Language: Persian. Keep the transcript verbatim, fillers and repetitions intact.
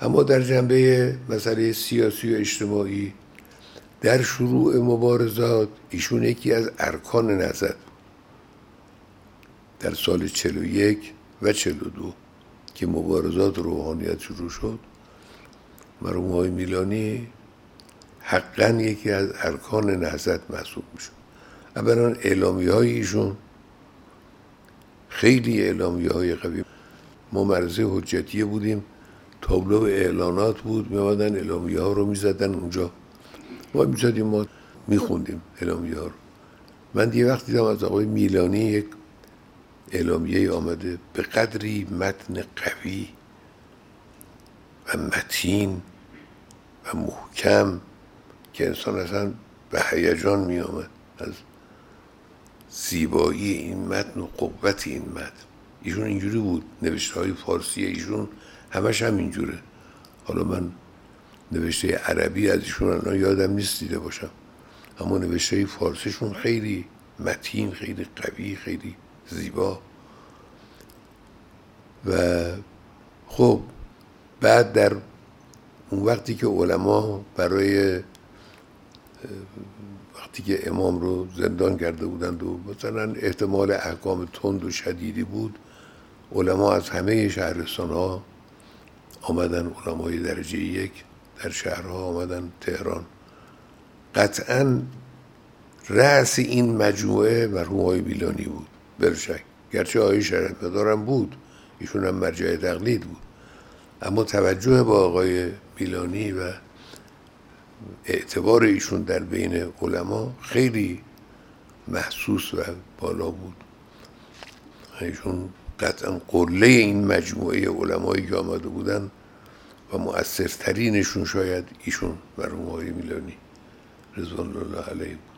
اما در جنبه مسئله سیاسی و اجتماعی در شروع مبارزات ایشون یکی از ارکان نهضت در سال چهل و یک و چهل و دو که مبارزات روحانیت شروع شد، مرحوم آقای میلانی حقاً یکی از ارکان نهضت محسوب میشد. اولا اعلامیه های ایشون خیلی اعلامیه های قوی، ما مرزه حجتیه بودیم، تابلو اعلانات بود، میامدن اعلامیه ها رو میزدن اونجا، ما میزدیم، ما میخوندیم اعلامیه ها رو. من دیگه وقت دیدم از آقای میلانی یک اعلامیه آمده به قدری متن قوی و متین و محکم که انسان اصلا به هیجان می آمد از زیبایی این متن و قوت این متن. ایشون اینجوری بود، نوشته های فارسی ایشون همش هم اینجوره. حالا من نوشته عربی از ایشون الان یادم نیست دیده باشم، اما نوشته فارسیشون خیلی متین، خیلی قوی، خیلی زیبا. و خب بعد در اون وقتی که علما برای وقتی که امام رو زندان کرده بودند و مثلا احتمال احکام تند و شدیدی بود، علما از همه شهرستان ها آمدن، علمای درجه یک در شهرها آمدن تهران. قطعاً رأس این مجموعه مرحوم آقای میلانی بود بلا شک، گرچه آقای شریعت مدارم بود، ایشون هم مرجع تقلید بود، اما توجه با آقای میلانی و اعتبار ایشون در بین علما خیلی محسوس و بالا بود. ایشون قطعا قله این مجموعه علمایی که آمده بودن و مؤثرترینشون شاید ایشون مرحوم آقای میلانی رضوان الله علیه بود.